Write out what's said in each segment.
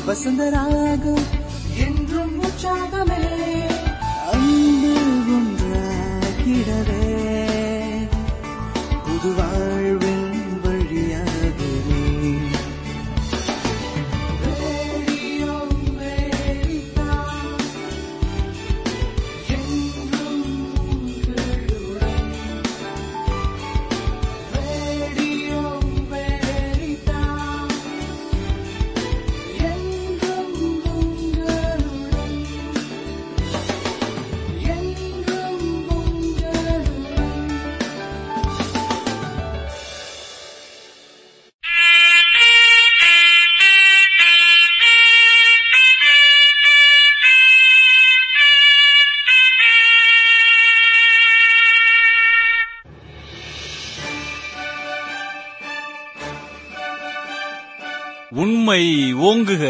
வசந்தராகம் என்றும் உற்சாகமே அன்பு ஒன்றாகிடவே புது வாழ்வின் வழியாகவே ரேடியோ வெரிடாஸ் என்றும் உங்களுடன். ரேடியோ வெரிடாஸ் என்றும் உங்களுடன். என்றும் உங்களுடன். உண்மை ஓங்குக.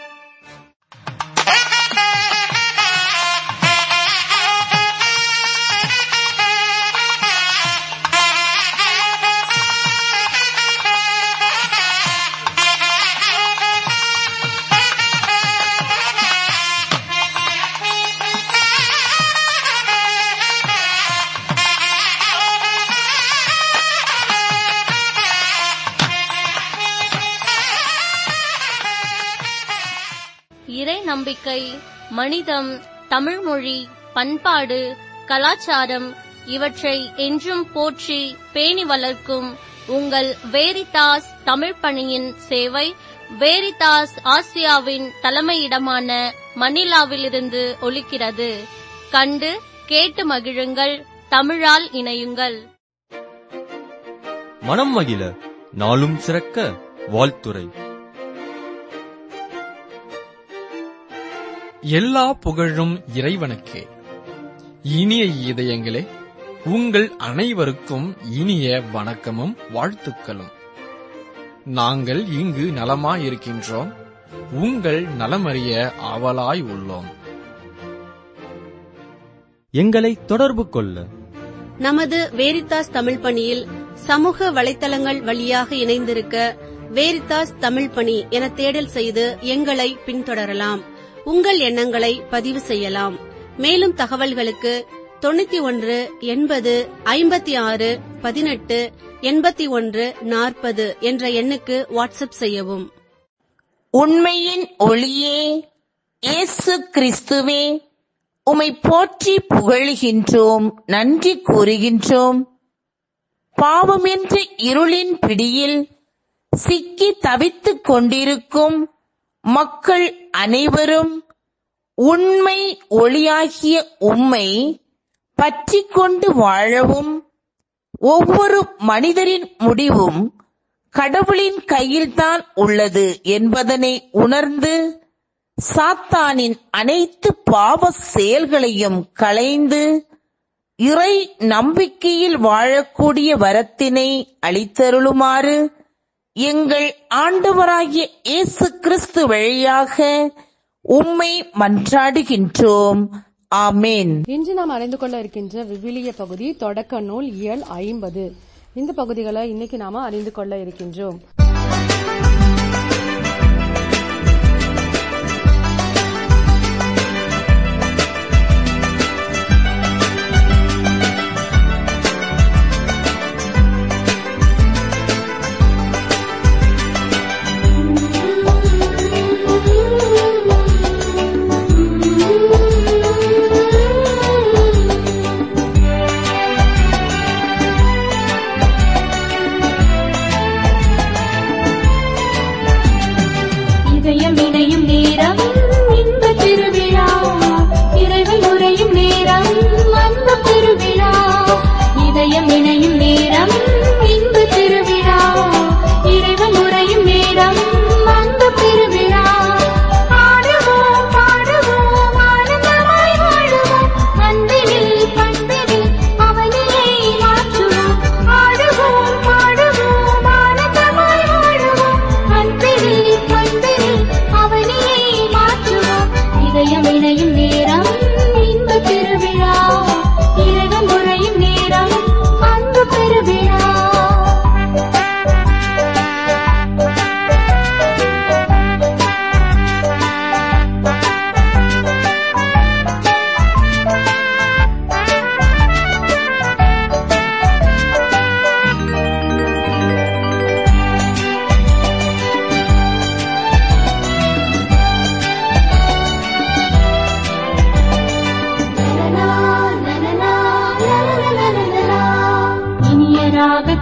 இறை நம்பிக்கை, மனிதம், தமிழ்மொழி, பண்பாடு, கலாச்சாரம் இவற்றை என்றும் போற்றி பேணி வளர்க்கும் உங்கள் வேரிதாஸ் தமிழ் பணியின் சேவை வேரிதாஸ் ஆசியாவின் தலைமையிடமான மணிலாவிலிருந்து ஒலிக்கிறது. கண்டு கேட்டு மகிழுங்கள். தமிழால் இணையுங்கள். மனம் மகிழ நாளும் சிறக்க வாழ்த்துரை. எல்லா புகழும் இறைவனுக்கே. இனிய இதயங்களே, உங்கள் அனைவருக்கும் இனிய வணக்கமும் வாழ்த்துக்களும். நாங்கள் இங்கு நலமாயிருக்கின்றோம். உங்கள் நலமறிய ஆவலாய் உள்ளோம். எங்களை தொடர்பு கொள்ள நமது வேரிதாஸ் தமிழ் பணியில் சமூக வலைத்தளங்கள் வழியாக இணைந்திருக்க வேரிதாஸ் தமிழ் பணி என தேடல் செய்து எங்களை பின்தொடரலாம். உங்கள் எண்ணங்களை பதிவு செய்யலாம். மேலும் தகவல்களுக்கு 91 80 56 18 81 40 என்ற எண்ணுக்கு வாட்ஸ்அப் செய்யவும். உண்மையின் ஒளியே, இயேசு கிறிஸ்துவே, உம்மை போற்றி புகழுகின்றோம், நன்றி கூறுகின்றோம். பாவம் என்ற இருளின் பிடியில் சிக்கி தவித்துக் கொண்டிருக்கும் மக்கள் அனைவரும் உண்மை ஒளியாகிய உம்மை பற்றிக் கொண்டு வாழவும், ஒவ்வொரு மனிதரின் முடிவும் கடவுளின் கையில்தான் உள்ளது என்பதனை உணர்ந்து சாத்தானின் அனைத்து பாவ செயல்களையும் களைந்து இறை நம்பிக்கையில் வாழக்கூடிய வரத்தினை அளித்தருளுமாறு எங்கள் ஆண்டவராகிய இயேசு கிறிஸ்து வழியாக உம்மை மன்றாடுகின்றோம். ஆமேன். இன்று நாம் அறிந்து கொள்ள இருக்கின்ற விவிலிய பகுதி தொடக்க நூல் இயல் 50. இந்த பகுதிகளை இன்னைக்கு நாம அறிந்து கொள்ள இருக்கின்றோம்.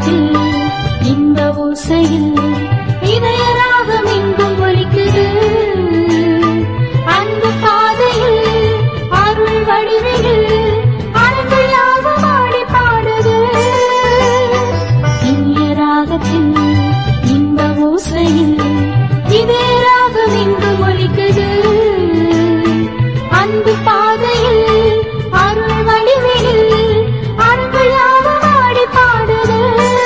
ராகத்தில் இன்ப ஓசையில் இதய ராகம் எங்கும் ஒலிக்குது. அன்பு பாதையில் அருள் வடிவில் அன்புள் யாவும் ஆடி பாடுது. இனிய ராகத்தில் இன்ப ஓசையில் இதய ராகம் எங்கும் ஒலிக்குது. அன்பு பாதையில் அருள் வடிவில் அன்புள் யாவும் ஆடி பாடுது.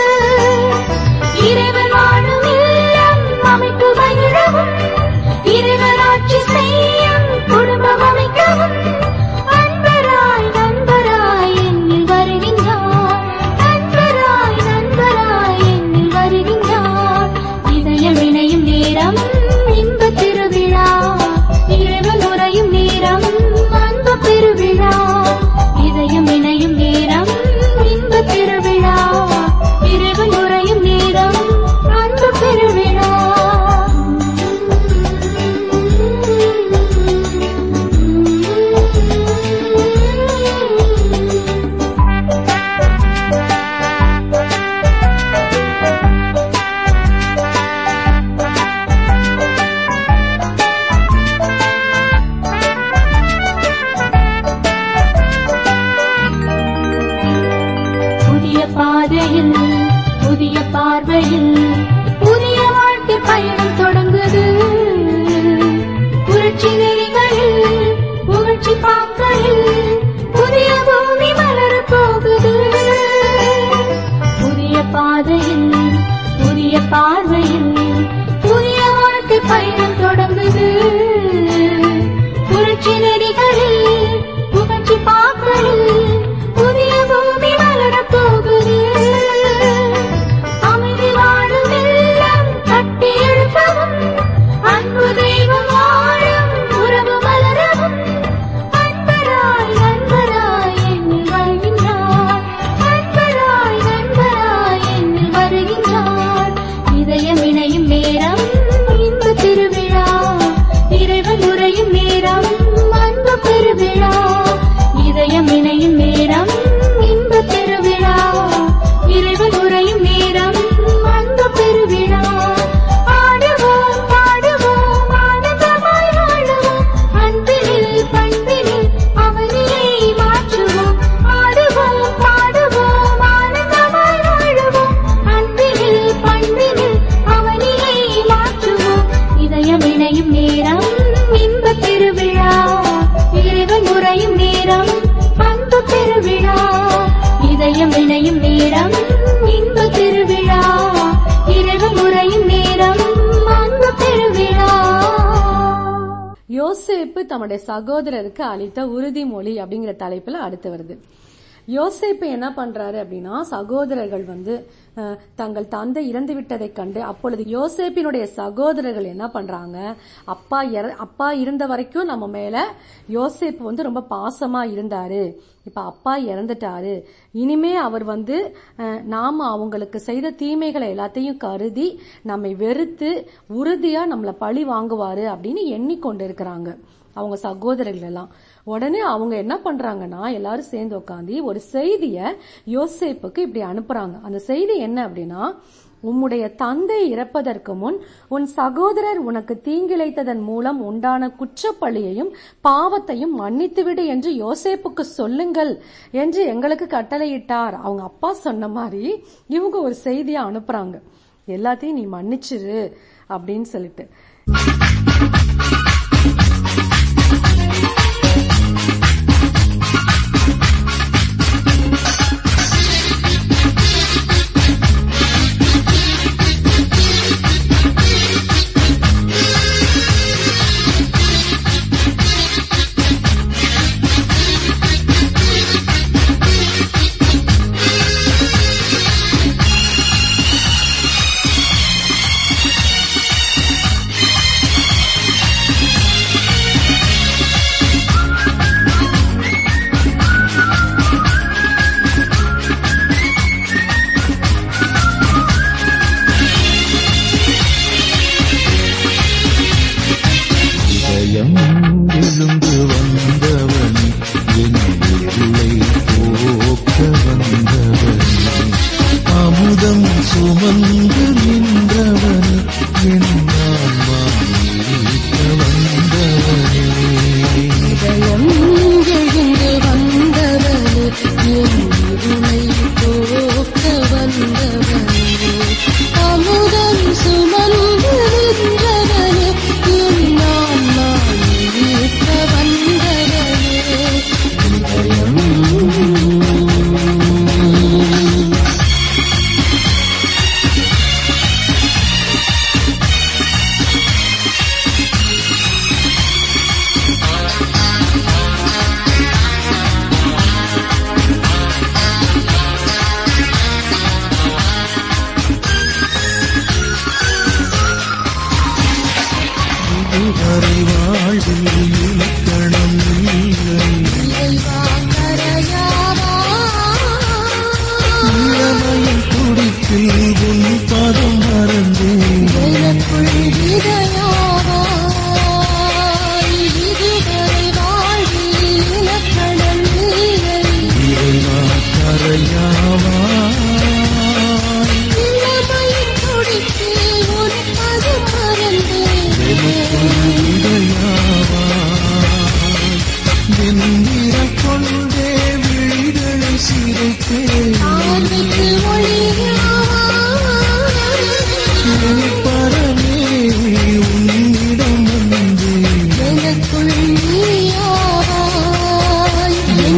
இறைவன் வாழும் இல்லம் அமைத்து மகிழவும், இறைவன் ஆட்சி செய்யும் குடும்பம் அமைக்கவும் நண்பராய் நண்பராய் என்னில் வருகின்றார். நண்பராய் நண்பராய் என்னில் வருகின்றார். இதயம் இணையும் நேரம் இன்ப திருவிழா, இறைவன் உறையும் நேரம் அன்பு பெருவிழா. இதயம் இணையும் நேரம் இன்ப திருவிழா, இறைவன் உறையும் நேரம் அன்பு பெருவிழா. புதிய பாதையில் புதிய பார்வையில் புதிய வாழ்க்கை பயணம் தொடங்குது. புரட்சி நெறிகளில் புகழ்ச்சி பாக்களில் புதிய பூமி மலர போகுது. புதிய பாதையில் புதிய பார்வையில் புதிய வாழ்க்கை பயணம் தொடங்குது. புரட்சி நெறிகளில் புகழ்ச்சி பாக்களில் புதிய பூமி மலர போகுது. அமைதி வாழும் இல்லம் கட்டி எழுப்பவும், அன்பு தெய்வம் வாழும் உறவு மலரவும் நண்பராய் நண்பராய் என்னில் வருகின்றார். நண்பராய் நண்பராய் என்னில் வருகின்றார். இதயம் இணையும் நேரம் இன்ப திருவிழா, இறைவன் உறையும் நேரம் அன்பு பெருவிழா. இதயம் இணையும் நேரம் இன்ப திருவிழா, இறைவன் உறையும் நேரம் அன்பு பெருவிழா. ஆடுவோம் பாடுவோம் ஆனந்தமாய் வாழுவோம், அன்பினில் பண்பினில் அவனியை மாற்றுவோம். ஆடுவோம் பாடுவோம் ஆனந்தமாய் வாழுவோம், அன்பினில் பண்பினில் அவனியை மாற்றுவோம். இதயம் இணையும் நேரம் இன்ப திருவிழா, இறைவன் உறையும் நேரம் அன்பு பெருவிழா. இதயம் இணையும் நேரம் இன்ப திருவிழா, இறைவன் உறையும் நேரம் அன்பு பெருவிழா. யோசேப்பு தம்முடைய சகோதரருக்கு அளித்த உறுதிமொழி அப்படிங்கிற தலைப்புல அடுத்து வருது. யோசேப்பு என்ன பண்றாரு அப்படின்னா, சகோதரர்கள் தங்கள் தந்தை இறந்து விட்டதை கண்டு, அப்பொழுது யோசேப்பினுடைய சகோதரர்கள் என்ன பண்றாங்க, அப்பா இருந்த வரைக்கும் நம்ம மேல யோசேப்பு ரொம்ப பாசமா இருந்தாரு, இப்ப அப்பா இறந்துட்டாரு, இனிமே அவர் நாம அவங்களுக்கு செய்த தீமைகளை எல்லாத்தையும் கருதி நம்மை வெறுத்து உறுதியா நம்மள பழி வாங்குவாரு அப்படின்னு எண்ணிக்கொண்டு இருக்கிறாங்க அவங்க சகோதரர்கள் எல்லாம். உடனே அவங்க என்ன பண்றாங்கன்னா, எல்லாரும் சேர்ந்து உட்காந்து ஒரு செய்திய யோசேப்புக்கு இப்படி அனுப்புறாங்க. அந்த செய்தி என்ன அப்படின்னா, உம்முடைய தந்தை இறப்பதற்கு முன் உன் சகோதரர் உனக்கு தீங்கிழைத்ததன் மூலம் உண்டான குற்றப்பழியையும் பாவத்தையும் மன்னித்துவிடு என்று யோசேப்புக்கு சொல்லுங்கள் என்று எங்களுக்கு கட்டளையிட்டார். அவங்க அப்பா சொன்ன மாதிரி இவங்க ஒரு செய்தியா அனுப்புறாங்க, எல்லாத்தையும் நீ மன்னிச்சிரு அப்படின்னு சொல்லிட்டு. அமுதம் எந்திரக் கொண்டே விழிகளை சிரைத்தேன். பரமே உன்னிடம் வந்து எனக்குள் நீயாய்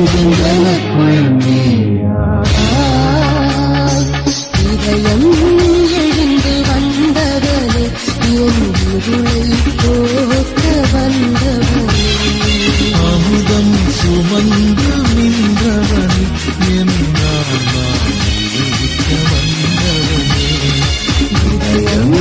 இதயம் எழுந்து வந்தவனே என் இருளை போக்க வந்தவனே அமுதம் சுமந்து நின்றவனே என் ஆன்மா இருக்க வந்தவனே இதயம்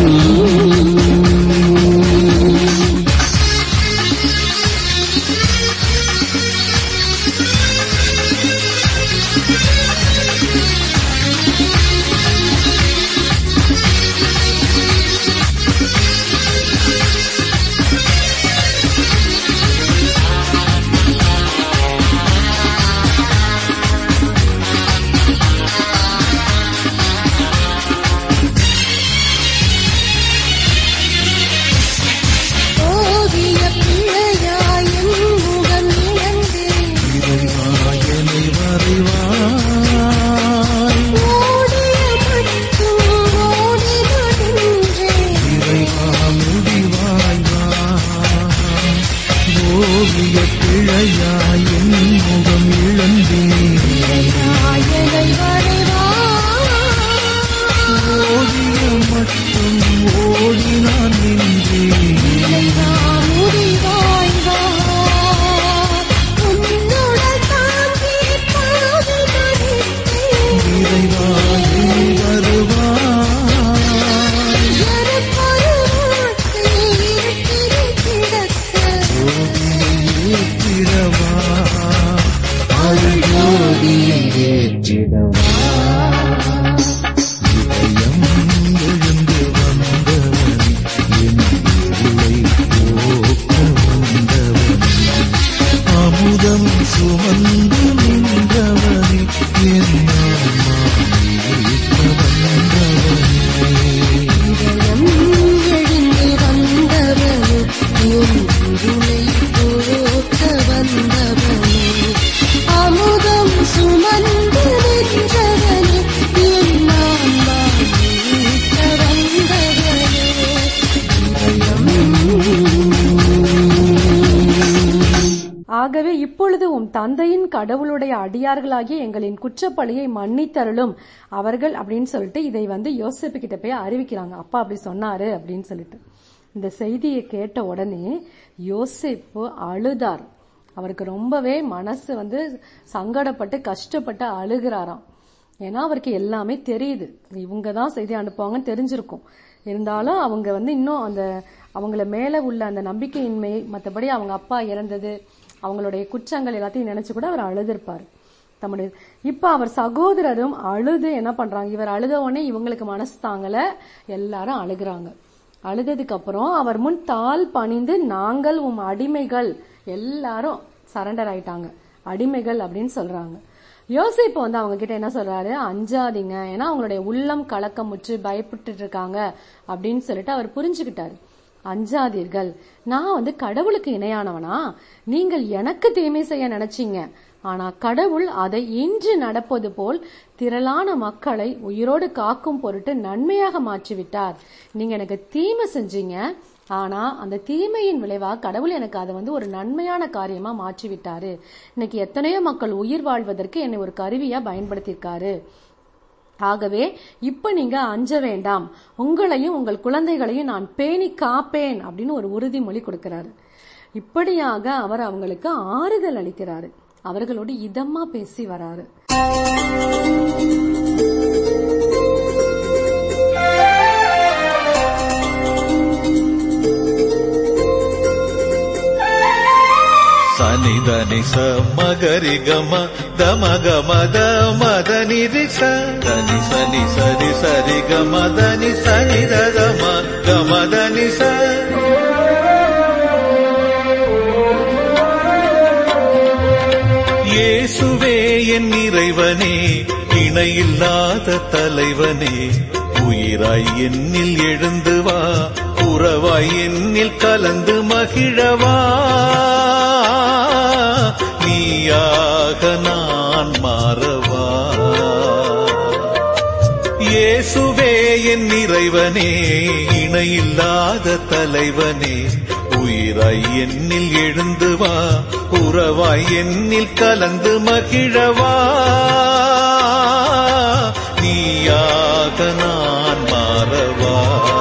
ஆகவே இப்பொழுது உம் தந்தையின் கடவுளுடைய அடியார்களாகிய எங்களின் குற்றப்பழியை மன்னித்தருளும் அவர்கள் அப்படின்னு சொல்லிட்டு இதை யோசேப்பு கிட்ட போய் அறிவிக்கிறாங்க. அப்பா அப்படி சொன்னாரு அப்படின்னு சொல்லிட்டு. இந்த செய்தியை கேட்ட உடனே யோசேப்பு அழுதார். அவருக்கு ரொம்பவே மனசு சங்கடப்பட்டு கஷ்டப்பட்டு அழுகிறாராம். ஏன்னா அவருக்கு எல்லாமே தெரியுது, இவங்கதான் செய்தி அனுப்புவாங்கன்னு தெரிஞ்சிருக்கும். இருந்தாலும் அவங்க இன்னும் அந்த அவங்கள மேல உள்ள அந்த நம்பிக்கையின்மை, மற்றபடி அவங்க அப்பா இறந்தது, அவங்களுடைய குற்றங்கள் எல்லாத்தையும் நினைச்சு கூட அவர் அழுதிருப்பாரு. இப்ப அவர் சகோதரரும் அழுது என்ன பண்றாங்க, இவர் அழுத உடனே இவங்களுக்கு மனசு தாங்கல, எல்லாரும் அழுகுறாங்க. அழுததுக்கு அப்புறம் அவர் முன் தாழ் பணிந்து நாங்கள் உம் அடிமைகள், எல்லாரும் சரண்டர் ஆயிட்டாங்க, அடிமைகள் அப்படின்னு சொல்றாங்க. யோசேப்பு அவங்க கிட்ட என்ன சொல்றாரு, அஞ்சாதீங்க, ஏன்னா அவங்களுடைய உள்ளம் கலக்கமுற்று பயப்பட்டு இருக்காங்க அப்படின்னு சொல்லிட்டு அவர் புரிஞ்சுக்கிட்டாரு. அஞ்சாதீர்கள், நான் கடவுளுக்கு இணையானவனா? நீங்கள் எனக்கு தீமை செய்ய நினைச்சீங்க, ஆனா கடவுள் அதை இன்று நடப்பது போல் திரளான மக்களை உயிரோடு காக்கும் பொருட்டு நன்மையாக மாற்றிவிட்டார். நீங்க எனக்கு தீமை செஞ்சீங்க, ஆனா அந்த தீமையின் விளைவா கடவுள் எனக்கு அதை ஒரு நன்மையான காரியமா மாற்றி விட்டாரு. இன்னைக்கு எத்தனையோ மக்கள் உயிர் வாழ்வதற்கு என்னை ஒரு கருவியா பயன்படுத்தியிருக்காரு. ஆகவே இப்ப நீங்க அஞ்ச வேண்டாம், உங்களையும் உங்கள் குழந்தைகளையும் நான் பேணி காப்பேன் அப்படின்னு ஒரு உறுதிமொழி கொடுக்கிறாரு. இப்படியாக அவர் அவங்களுக்கு ஆறுதல் அளிக்கிறாரு, அவர்களோடு இதமா பேசி வராரு. சனிதனி மகரி கம தம கம தமதனி ரிச தனி சனி சரி சரி கமதனி சனி தம கமதனி ச. இயேசுவே என் இறைவனே, இணையில்லாத தலைவனே, உயிராய் என்னில் எழுந்து வா, உறவாய் என்னில் கலந்து மகிழவா. நீ இறைவனே, இணையில்லாத தலைவனே, உயிராய் என்னில் எழுந்து வா, உறவாய் என்னில் கலந்து மகிழவா. நீயாக நான் மாறவா.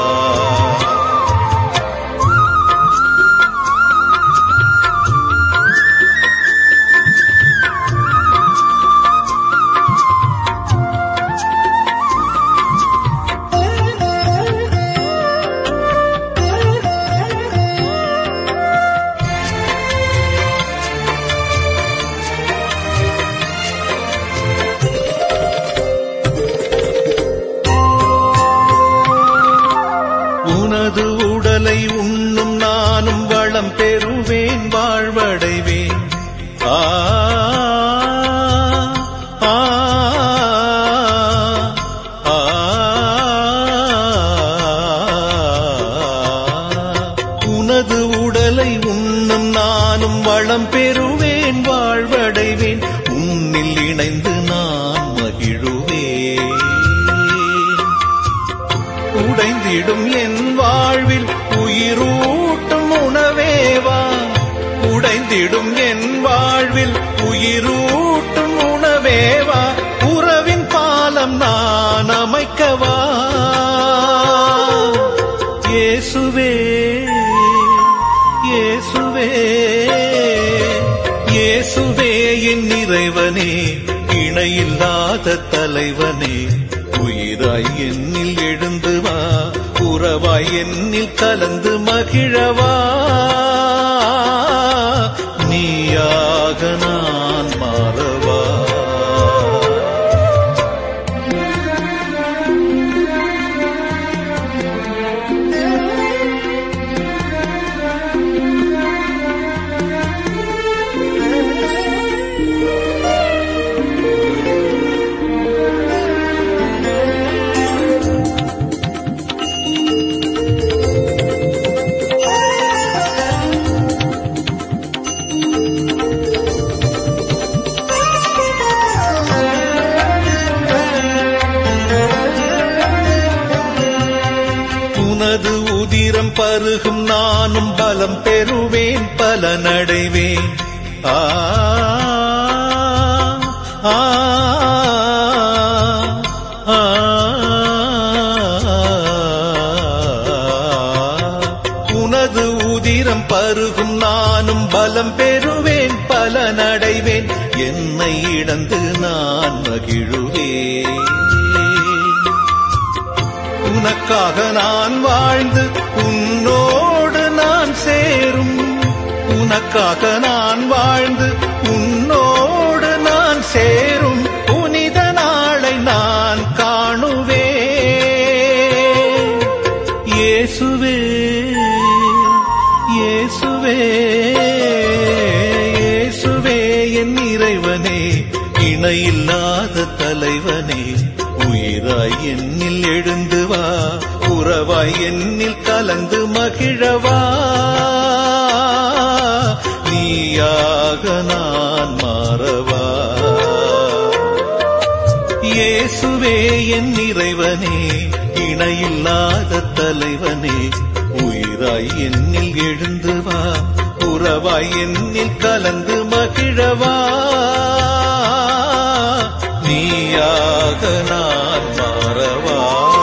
உனது உடலை உண்ணும் நானும் வளம் பெறுவேன், வாழ்வடைவேன். ஆ ஆ ஆ உனது உடலை உண்ணும் நானும் வளம் பெறுவேன், வாழ்வடைவேன். உன்னில் இணைந்து நான் மகிழுவேன். உடைந்திடும் என் வாழ்வில் உயிரூட்டும் உணவேவா, உடைந்திடும் என் வாழ்வில் உயிரூட்டும் உணவேவா. உறவின் பாலம் நான் அமைக்கவா. இயேசுவே, இயேசுவே, இயேசுவே என் இறைவனே, இணையில்லாத தலைவனே, உயிராய் என்னில் எழுந்து வா, உறவாய் என்னில் கலந்து மகிழவா. நீயாக நான் மாறவா. உனது உதிரம் பருகும் நானும் பலம் பெறுவேன், பலனடைவேன். ஆ ஆ ஆ உனது உதிரம் பருகும் நானும் பலம் பெறுவேன், பலனடைவேன். என்னை இழந்து நான் மகிழுவேன். உனக்காக நான் வாழ்ந்து உன்னோடு நான் சேரும். உனக்காக நான் வாழ்ந்து உன்னோடு நான் சேரும். புனித நாளை நான் காணுவேன். இயேசுவே, இயேசுவே, இயேசுவே என் இறைவனே, இணையில்லாத தலைவனே, உயிராய் என்னில் எழுந்து வா, உறவாய் என்னில் கலந்து மகிழவா. நீயாக நான் மாறவா. இயேசுவே என் இறைவனே, இணையில்லாத தலைவனே, உயிராய் என்னில் எழுந்து வா, உறவாய் என்னில் கலந்து மகிழவா. நீயாக நான் மாறவா.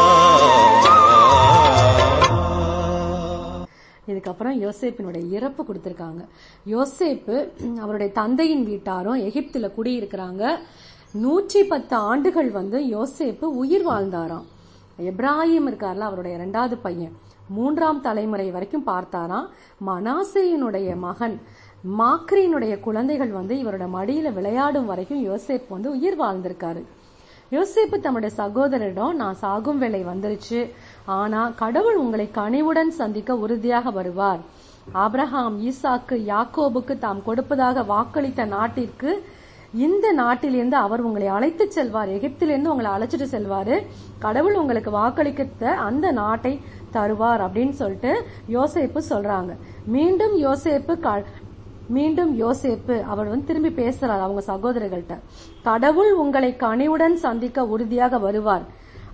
இதுக்கப்புறம் யோசேப்பினுடைய இறப்பு கொடுத்திருக்காங்க. யோசேப்பு அவருடைய தந்தையின் வீட்டாரும் எகிப்துல குடியிருக்கிறாங்க. 110 ஆண்டுகள் யோசேப்பு உயிர் வாழ்ந்தாராம். எப்ராஹிம் இருக்கார்ல, அவருடைய 2வது பையன், 3ஆம் தலைமுறை வரைக்கும் பார்த்தாராம். மனாசேயினுடைய மகன் மாக்ரியினுடைய குழந்தைகள் இவரோட மடியில விளையாடும் வரைக்கும் யோசேப்பு உயிர் வாழ்ந்திருக்காரு. யோசேப்பு தம்முடைய சகோதரரிடம், நான் சாகும் வேளை வந்துருச்சு, ஆனா கடவுள் உங்களை கனிவுடன் சந்திக்க உறுதியாக வருவார். ஆபிரகாம், ஈசாக்கு, யாக்கோபுக்கு தாம் கொடுப்பதாக வாக்களித்த நாட்டிற்கு, இந்த நாட்டிலிருந்து அவர் உங்களை அழைத்து செல்வார். எகிப்திலிருந்து உங்களை அழைச்சிட்டு செல்வாரு. கடவுள் உங்களுக்கு வாக்களித்த அந்த நாட்டை தருவார் அப்படின்னு சொல்லிட்டு யோசேப்பு சொல்றாங்க. மீண்டும் யோசேப்பு அவர் திரும்பி பேசுறார் அவங்க சகோதரர்கள்ட்ட. கடவுள் உங்களை கனிவுடன் சந்திக்க உறுதியாக வருவார்.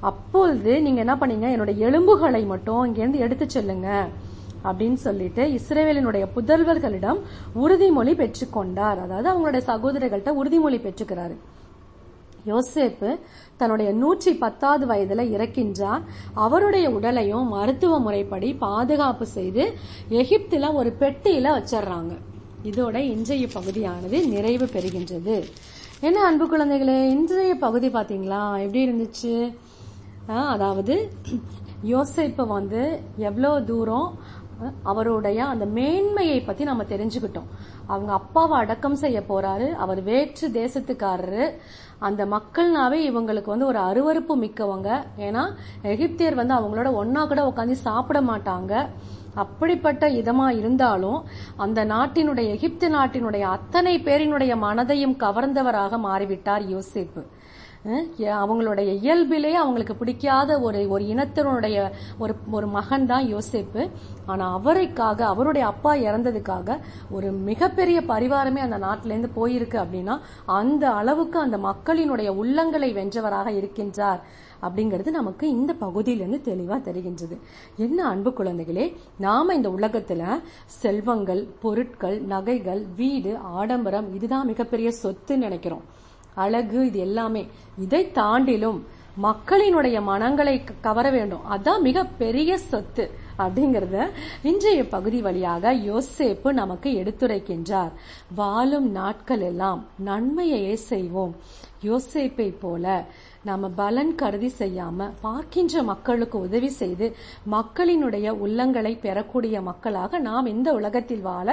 அப்பொழுது நீங்க என்ன பண்ணீங்க, என்னுடைய எலும்புகளை மட்டும் இங்கிருந்து எடுத்து செல்லுங்க அப்படின்னு சொல்லிட்டு இஸ்ரவேலினுடைய புதல்வர்களிடம் உறுதிமொழி பெற்றுக்கொண்டார். அதாவது அவங்களுடைய சகோதரர்கள்ட்ட உறுதிமொழி பெற்றுக்கிறாரு. யோசேப்பு தன்னுடைய 110வது வயதுல இறக்கின்றார். அவருடைய உடலையும் மருத்துவ முறைப்படி பாதுகாப்பு செய்து எகிப்துல ஒரு பெட்டியில வச்சிடறாங்க. இதோட இன்றைய பகுதியானது நிறைவு பெறுகின்றது. என்ன அன்பு குழந்தைகளே, இன்றைய பகுதி பாத்தீங்களா எப்படி இருந்துச்சு? அதாவது யோசேப்பு எவ்வளவு தூரம் அவருடைய அந்த மேன்மையை பத்தி நம்ம தெரிஞ்சுக்கிட்டோம். அவங்க அப்பாவை அடக்கம் செய்ய போறாரு. அவர் வேற்று தேசத்துக்காரரு. அந்த மக்கள்னாவே இவங்களுக்கு ஒரு அருவருப்பு மிக்கவங்க. ஏன்னா எகிப்தியர் அவங்களோட ஒன்னா கூட உட்காந்து சாப்பிட மாட்டாங்க. அப்படிப்பட்ட இதமா இருந்தாலும் அந்த நாட்டினுடைய எகிப்து நாட்டினுடைய அத்தனை பேரினுடைய மனதையும் கவர்ந்தவராக மாறிவிட்டார் யோசேப்பு. அவங்களுடைய இயல்பிலே அவங்களுக்கு பிடிக்காத ஒரு இனத்தினுடைய ஒரு மகன் தான் யோசேப்பு. ஆனா அவருக்காக, அவருடைய அப்பா இறந்ததுக்காக ஒரு மிகப்பெரிய பரிவாரமே அந்த நாட்டிலேருந்து போயிருக்கு. அப்படின்னா அந்த அளவுக்கு அந்த மக்களினுடைய உள்ளங்களை வென்றவராக இருக்கின்றார் அப்படிங்கிறது நமக்கு இந்த பகுதியிலிருந்து தெளிவா தெரிகின்றது. என்ன அன்பு குழந்தைகளே, நாம இந்த உலகத்துல செல்வங்கள், பொருட்கள், நகைகள், வீடு, ஆடம்பரம் இதுதான் மிகப்பெரிய சொத்துன்னு நினைக்கிறோம். அழகு, இது எல்லாமே. இதை தாண்டிலும் மக்களினுடைய மனங்களை கவர வேண்டும், அதான் மிக பெரிய சொத்து அப்படிங்கறத இன்றைய பகுதி வழியாக யோசேப்பு நமக்கு எடுத்துரைக்கின்றார். வாழும் நாட்கள் எல்லாம் நன்மையையே செய்வோம். யோசேப்பை போல நாம பலன் கருதி செய்யாம பார்க்கின்ற மக்களுக்கு உதவி செய்து மக்களினுடைய உள்ளங்களை பெறக்கூடிய மக்களாக நாம் இந்த உலகத்தில் வாழ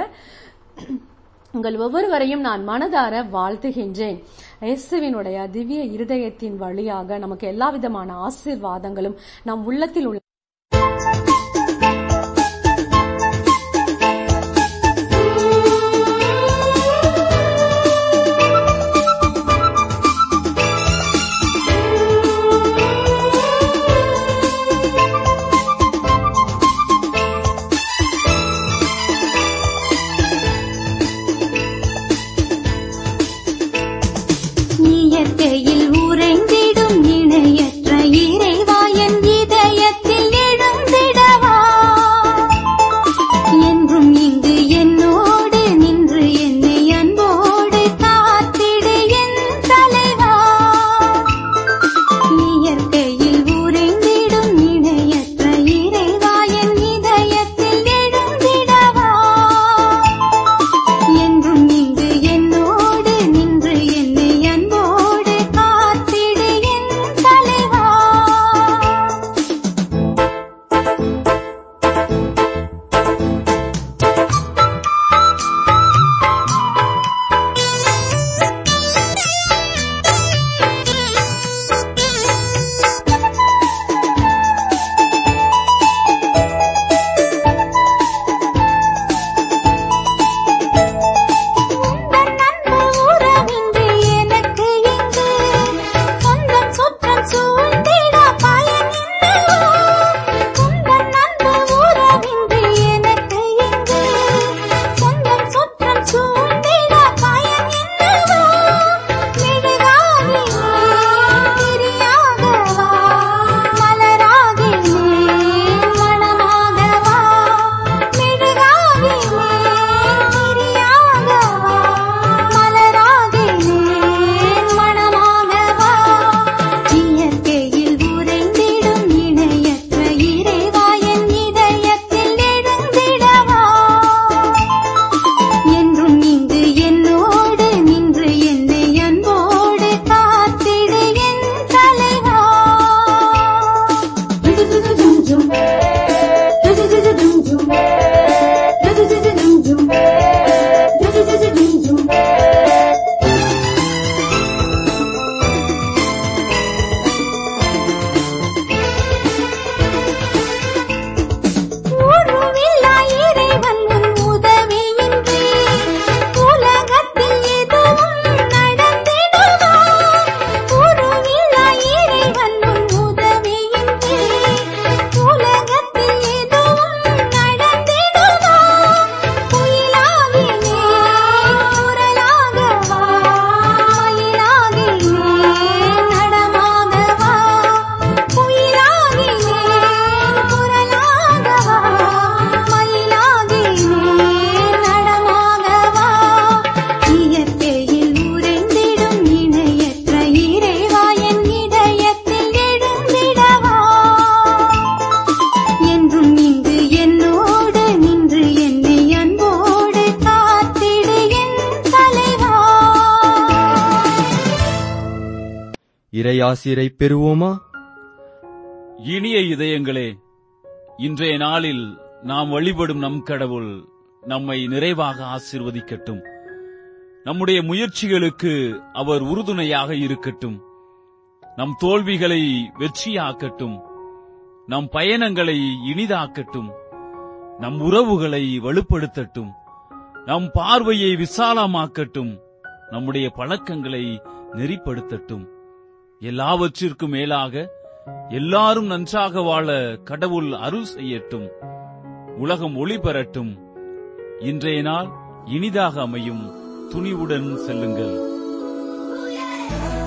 உங்கள் ஒவ்வொருவரையும் நான் மனதார வாழ்த்துகின்றேன். இயேசுவினுடைய திவ்ய இருதயத்தின் வழியாக நமக்கு எல்லா விதமான ஆசீர்வாதங்களும் நம் உள்ளத்தில் உள்ள இயற்கையில் உறைந்திடும் இணையற்ற இறைவா என் இதயத்தில் இறையாசிரை பெறுவோமா? இனிய இதயங்களே, இன்றைய நாளில் நாம் வழிபடும் நம் கடவுள் நம்மை நிறைவாக ஆசீர்வதிக்கட்டும். நம்முடைய முயற்சிகளுக்கு அவர் உறுதுணையாக இருக்கட்டும். நம் தோல்விகளை வெற்றியாக்கட்டும். நம் பயணங்களை இனிதாக்கட்டும். நம் உறவுகளை வலுப்படுத்தட்டும். நம் பார்வையை விசாலமாக்கட்டும். நம்முடைய பழக்கங்களை நெறிப்படுத்தட்டும். எல்லாவற்றிற்கும் மேலாக எல்லாரும் நன்றாக வாழ கடவுள் அருள் செய்யட்டும். உலகம் ஒளி பெறட்டும். இன்றைய நாள் இனிதாக அமையும். துணிவுடன் செல்லுங்கள்.